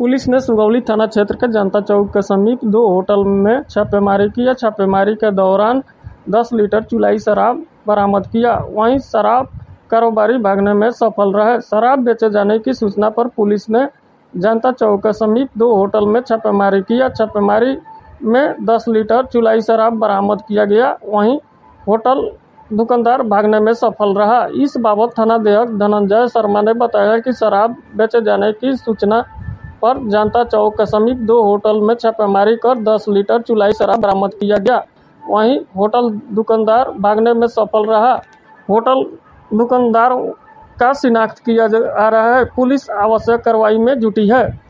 Police ने सुगौली थाना क्षेत्र के जनता चौक के समीप 2 होटल में छापेमारी किया। छापेमारी के दौरान 10 लीटर चुलाई शराब बरामद किया। वहीं शराब कारोबारी भागने में सफल रहे। शराब बेचे जाने की सूचना पर पुलिस ने जनता चौक के समीप 2 होटल में छापेमारी किया। छापेमारी में 10 लीटर चुलाई शराब बरामद किया गया। वहीं होटल दुकानदार भागने में सफल रहा। इस बाबत थानाध्यक्ष धनंजय शर्मा ने बताया कि शराब बेचे जाने की सूचना पर जनता चौक के समीप 2 होटल में छापेमारी कर 10 लीटर चुलाई शराब बरामद किया गया। वहीं होटल दुकानदार भागने में सफल रहा। होटल दुकानदार का शिनाख्त किया जा रहा है। पुलिस आवश्यक कार्रवाई में जुटी है।